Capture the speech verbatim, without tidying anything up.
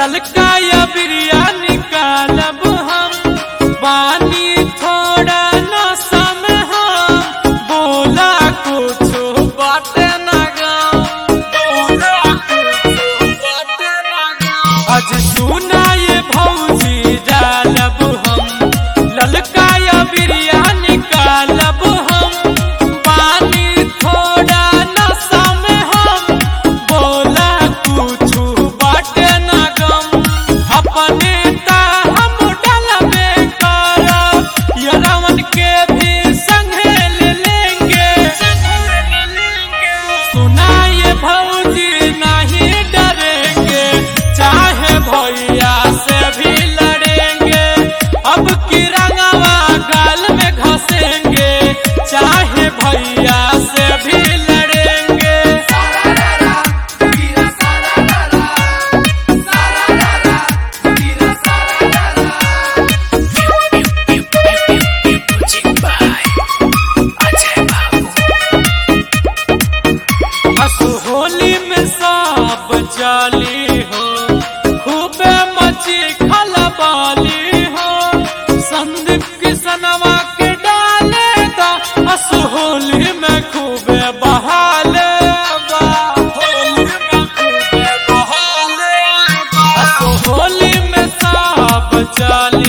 ललका या बिरयानी निकालब हम पानी थोड़ा नशा में हम बोला कुछ बाटे ना गाँव बोला कुछ बाटे ना गाँव आज सुना ये भौजी डालब हम ललका या बिरयानी निकालब हम पानी थोड़ा नशा में हम बोला कुछ बाटे ना गम अपने ता हम डालबे करब यरवन के भी संगे ले लेंगे सुना ये भौजी नहीं डरेंगे चाहे भैया से भी लड़ेंगे अब की रंगवा गाल में घसेंगे चाहे भैया से भी लड़ेंगे होली में सब जाली हो खूबे मची खलबाली हो संदीप किसनवा के डाले दा अस होली में खूबे बहाले बा होली में खूबे बहाले बा अस होली में सब जाली